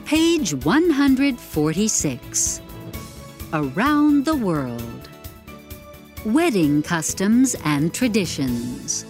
Page 146. Around the World. Wedding Customs and Traditions.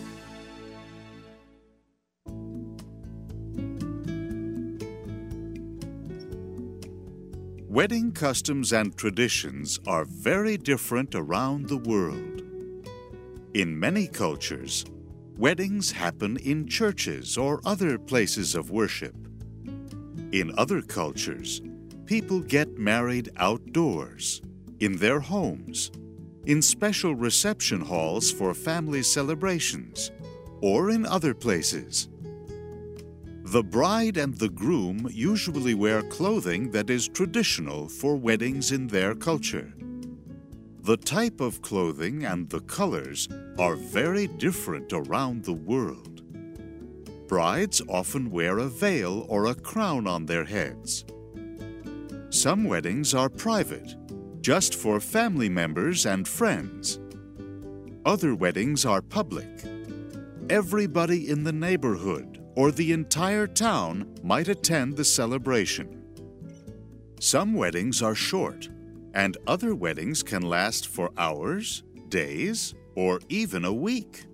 Wedding customs and traditions are very different around the world. In many cultures, weddings happen in churches or other places of worship. In other cultures, people get married outdoors, in their homes, in special reception halls for family celebrations, or in other places. The bride and the groom usually wear clothing that is traditional for weddings in their culture. The type of clothing and the colors are very different around the world. Brides often wear a veil or a crown on their heads. Some weddings are private, just for family members and friends. Other weddings are public. Everybody in the neighborhood or the entire town might attend the celebration. Some weddings are short, and other weddings can last for hours, days, or even a week.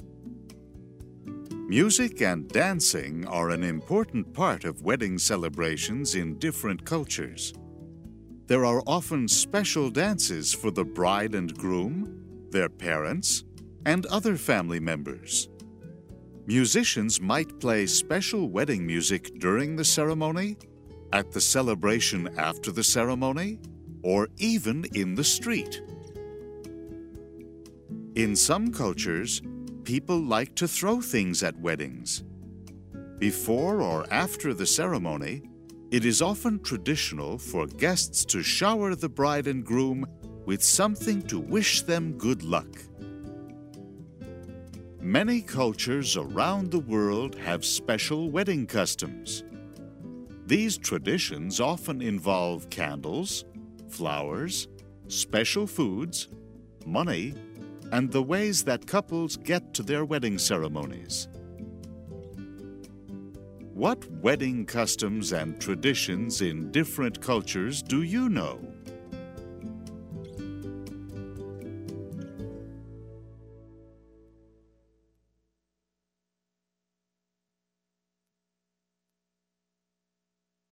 Music and dancing are an important part of wedding celebrations in different cultures. There are often special dances for the bride and groom, their parents, and other family members. Musicians might play special wedding music during the ceremony, at the celebration after the ceremony, or even in the street. In some cultures, people like to throw things at weddings. Before or after the ceremony, it is often traditional for guests to shower the bride and groom with something to wish them good luck. Many cultures around the world have special wedding customs. These traditions often involve candles, flowers, special foods, money, and the ways that couples get to their wedding ceremonies. What wedding customs and traditions in different cultures do you know?